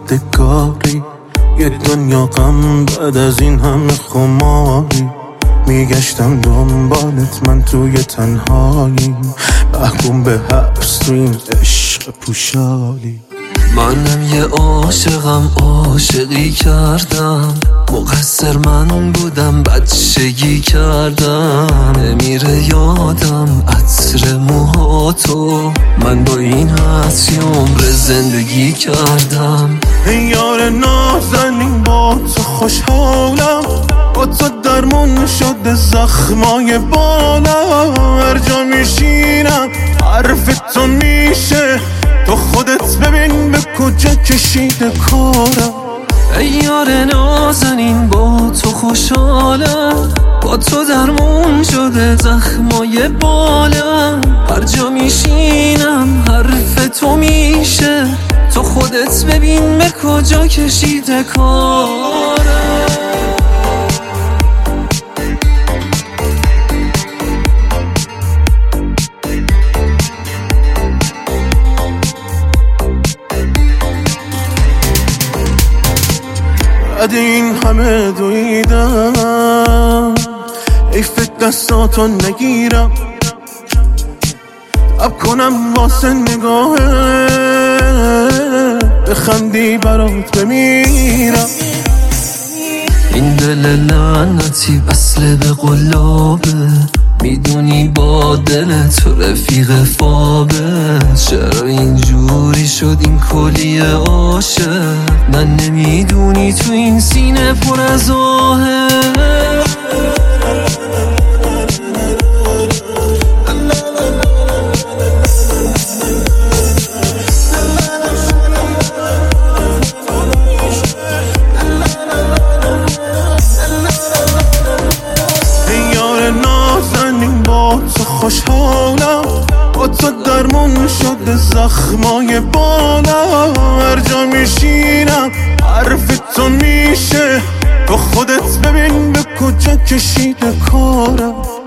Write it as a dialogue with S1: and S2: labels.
S1: یادگاری، یه دنیا غم بعد از این همه خماری. میگشتم دنبالت من توی تنهایی، محکوم به حبس تو این عشق پوشالی.
S2: منم یه عاشقم، عاشقی کردم، مقصر من بودم، بچگی کردم. نمیره یادم عطر موهاتو، من با این حسی عمر زندگی کردم.
S1: یار نازنین با تو خوشحالم، با تو درمون شده زخمای بالم. هر جا میشینم حرف تو میشه، تو خودت ببین به کجا کشیده کارم.
S2: ای یار نازنین با تو خوشحالم، با تو درمون شده زخمای بالم. هر جا میشینم حرف تو میشه، تو خودت ببین به کجا کشیده کارم.
S1: بعد این همه دویدم، ایف دستاتو نگیرم، تب کنم واسه نگاهه، بخندی برات بمیرم.
S2: این دل لعنتی وصله به قلابه، میدونی با دل تو رفیق فابه. چرا اینجوری شد این کلیه عاشق، من نمیدونی تو این سینه پر از آهه.
S1: خوشحالم با تو درمون شده زخمای بالم. هر جا میشینم حرف تو میشه، تو خودت ببین به کجا کشیده کارم.